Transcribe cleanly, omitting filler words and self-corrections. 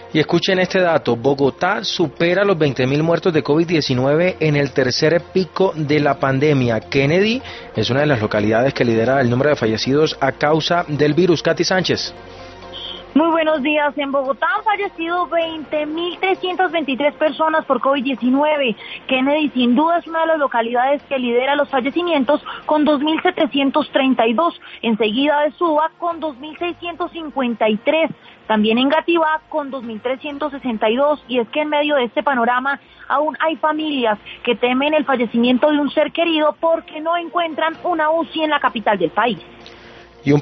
Y escuchen este dato, Bogotá supera los 20.000 muertos de COVID-19 en el tercer pico de la pandemia. Kennedy es una de las localidades que lidera el número de fallecidos a causa del virus. Katy Sánchez. Muy buenos días. En Bogotá han fallecido 20.323 personas por COVID-19. Kennedy sin duda es una de las localidades que lidera los fallecimientos con 2.732. Enseguida de Suba con 2.653. También Engativá con 2.362. Y es que en medio de este panorama aún hay familias que temen el fallecimiento de un ser querido porque no encuentran una UCI en la capital del país.